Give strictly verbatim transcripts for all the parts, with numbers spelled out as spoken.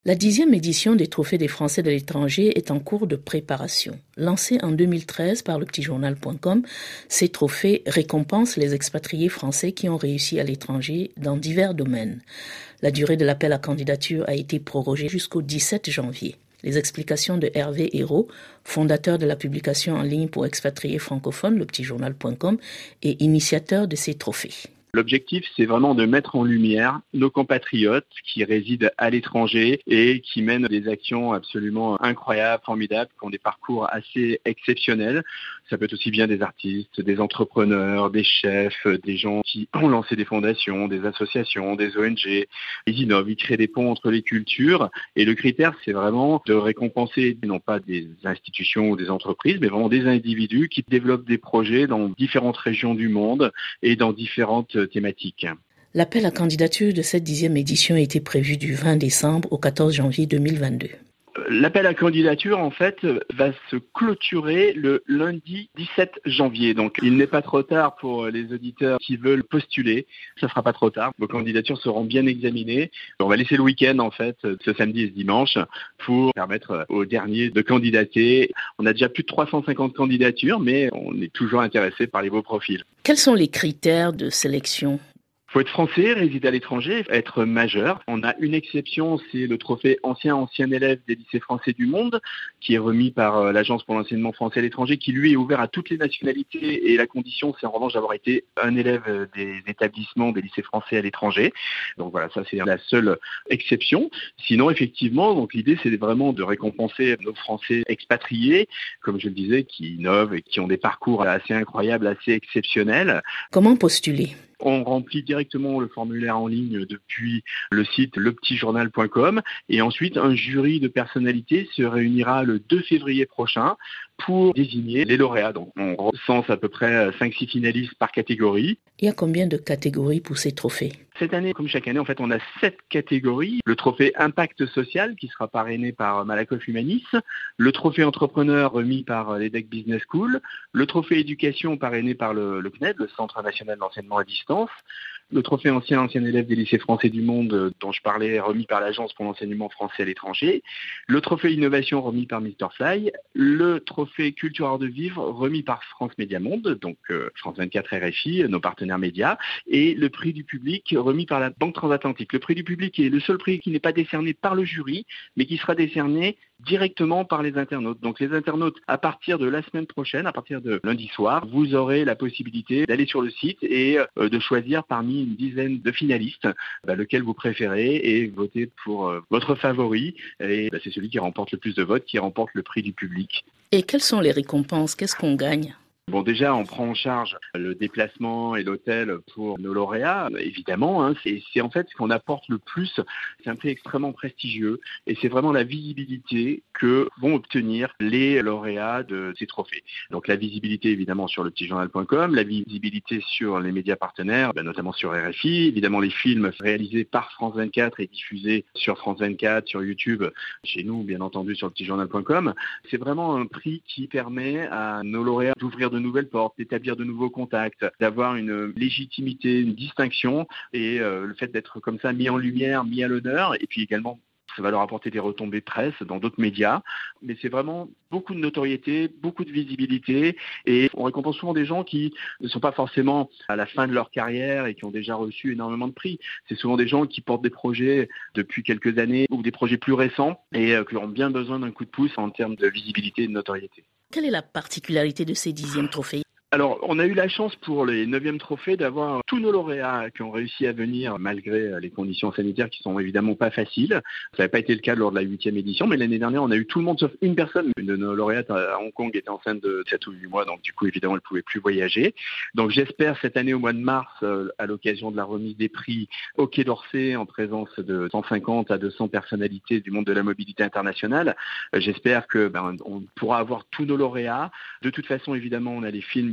La dixième édition des Trophées des Français de l'étranger est en cours de préparation. Lancée en deux mille treize par le petit journal point com, ces trophées récompensent les expatriés français qui ont réussi à l'étranger dans divers domaines. La durée de l'appel à candidature a été prorogée jusqu'au dix-sept janvier. Les explications de Hervé Hérault, fondateur de la publication en ligne pour expatriés francophones, le petit journal point com, et initiateur de ces trophées. L'objectif, c'est vraiment de mettre en lumière nos compatriotes qui résident à l'étranger et qui mènent des actions absolument incroyables, formidables, qui ont des parcours assez exceptionnels. Ça peut être aussi bien des artistes, des entrepreneurs, des chefs, des gens qui ont lancé des fondations, des associations, des O N G. Ils innovent, ils créent des ponts entre les cultures. Et le critère, c'est vraiment de récompenser non pas des institutions ou des entreprises, mais vraiment des individus qui développent des projets dans différentes régions du monde et dans différentes thématiques. L'appel à candidature de cette dixième édition a été prévu du vingt décembre au quatorze janvier deux mille vingt-deux. L'appel à candidature, en fait, va se clôturer le lundi dix-sept janvier. Donc, il n'est pas trop tard pour les auditeurs qui veulent postuler. Ça ne sera pas trop tard. Vos candidatures seront bien examinées. On va laisser le week-end, en fait, ce samedi et ce dimanche, pour permettre aux derniers de candidater. On a déjà plus de trois cent cinquante candidatures, mais on est toujours intéressé par les beaux profils. Quels sont les critères de sélection ? Il faut être français, résider à l'étranger, être majeur. On a une exception, c'est le trophée ancien ancien élève des lycées français du monde, qui est remis par l'Agence pour l'enseignement français à l'étranger, qui lui est ouvert à toutes les nationalités. Et la condition, c'est en revanche d'avoir été un élève des établissements des lycées français à l'étranger. Donc voilà, ça c'est la seule exception. Sinon, effectivement, donc l'idée c'est vraiment de récompenser nos Français expatriés, comme je le disais, qui innovent et qui ont des parcours assez incroyables, assez exceptionnels. Comment postuler ? On remplit directement le formulaire en ligne depuis le site le petit journal point com et ensuite un jury de personnalités se réunira le deux février prochain pour désigner les lauréats. Donc on recense à peu près cinq six finalistes par catégorie. Il y a combien de catégories pour ces trophées ? Cette année, comme chaque année, en fait, on a sept catégories. Le trophée Impact Social, qui sera parrainé par Malakoff Humanis. Le trophée Entrepreneur, remis par l'EDEC Business School. Le trophée Éducation, parrainé par le, le C N E D, le Centre National d'Enseignement à Distance. Le trophée ancien ancien élève des lycées français du monde, dont je parlais, remis par l'Agence pour l'enseignement français à l'étranger. Le trophée Innovation, remis par Mister Fly. Le trophée Culture Art de Vivre, remis par France Média Monde, donc euh, France vingt-quatre R F I, nos partenaires médias. Et le prix du public, remis par la Banque Transatlantique. Le prix du public est le seul prix qui n'est pas décerné par le jury, mais qui sera décerné directement par les internautes. Donc les internautes, à partir de la semaine prochaine, à partir de lundi soir, vous aurez la possibilité d'aller sur le site et euh, de choisir parmi une dizaine de finalistes bah, lequel vous préférez et voter pour euh, votre favori. Et bah, c'est celui qui remporte le plus de votes qui remporte le prix du public. Et quelles sont les récompenses ? Qu'est-ce qu'on gagne ? Bon, déjà, on prend en charge le déplacement et l'hôtel pour nos lauréats, évidemment. Hein, c'est, c'est en fait ce qu'on apporte le plus. C'est un prix extrêmement prestigieux et c'est vraiment la visibilité que vont obtenir les lauréats de ces trophées. Donc la visibilité, évidemment, sur le petit journal point com, la visibilité sur les médias partenaires, ben, notamment sur R F I, évidemment les films réalisés par France vingt-quatre et diffusés sur France vingt-quatre, sur YouTube, chez nous, bien entendu, sur le petit journal point com. C'est vraiment un prix qui permet à nos lauréats d'ouvrir de nouvelles portes, d'établir de nouveaux contacts, d'avoir une légitimité, une distinction et euh, le fait d'être comme ça mis en lumière, mis à l'honneur et puis également ça va leur apporter des retombées presse dans d'autres médias. Mais c'est vraiment beaucoup de notoriété, beaucoup de visibilité et on récompense souvent des gens qui ne sont pas forcément à la fin de leur carrière et qui ont déjà reçu énormément de prix. C'est souvent des gens qui portent des projets depuis quelques années ou des projets plus récents et euh, qui ont bien besoin d'un coup de pouce en termes de visibilité et de notoriété. Quelle est la particularité de ces dixièmes trophées ? Alors, on a eu la chance pour les neuvièmes trophées d'avoir tous nos lauréats qui ont réussi à venir malgré les conditions sanitaires qui sont évidemment pas faciles. Ça n'avait pas été le cas lors de la huitième édition, mais l'année dernière, on a eu tout le monde sauf une personne. Une de nos lauréates à Hong Kong était enceinte de sept ou huit mois, donc du coup, évidemment, elle ne pouvait plus voyager. Donc, j'espère cette année au mois de mars, à l'occasion de la remise des prix au Quai d'Orsay, en présence de cent cinquante à deux cents personnalités du monde de la mobilité internationale, j'espère que ben, on pourra avoir tous nos lauréats. De toute façon, évidemment, on a les films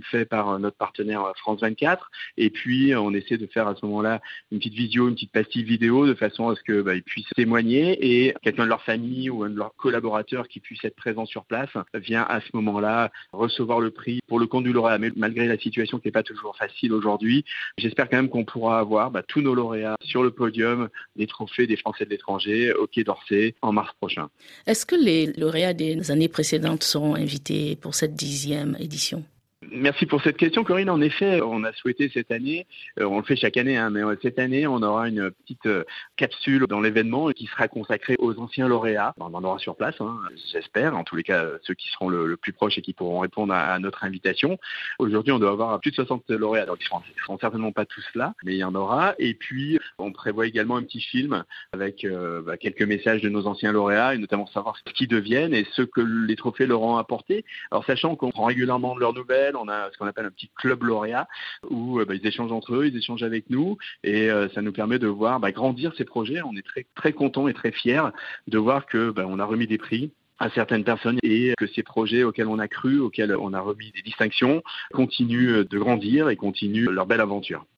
fait par notre partenaire France vingt-quatre. Et puis, on essaie de faire à ce moment-là une petite visio, une petite pastille vidéo de façon à ce qu'ils bah, puissent témoigner et quelqu'un de leur famille ou un de leurs collaborateurs qui puisse être présent sur place vient à ce moment-là recevoir le prix pour le compte du lauréat. Mais malgré la situation qui n'est pas toujours facile aujourd'hui, j'espère quand même qu'on pourra avoir bah, tous nos lauréats sur le podium des trophées des Français de l'étranger au Quai d'Orsay en mars prochain. Est-ce que les lauréats des années précédentes seront invités pour cette dixième édition ? Merci pour cette question, Corinne. En effet, on a souhaité cette année, euh, on le fait chaque année, hein, mais cette année, on aura une petite euh, capsule dans l'événement qui sera consacrée aux anciens lauréats. On en aura sur place, hein, j'espère, en tous les cas, ceux qui seront le, le plus proches et qui pourront répondre à, à notre invitation. Aujourd'hui, on doit avoir plus de soixante lauréats, donc ils ne seront certainement pas tous là, mais il y en aura. Et puis, on prévoit également un petit film avec euh, bah, quelques messages de nos anciens lauréats, et notamment savoir ce qu'ils deviennent et ce que les trophées leur ont apporté. Alors, sachant qu'on prend régulièrement de leurs nouvelles, on a ce qu'on appelle un petit club lauréat où euh, bah, ils échangent entre eux, ils échangent avec nous et euh, ça nous permet de voir bah, grandir ces projets. On est très très contents et très fiers de voir que bah, on a remis des prix à certaines personnes et que ces projets auxquels on a cru, auxquels on a remis des distinctions, continuent de grandir et continuent leur belle aventure.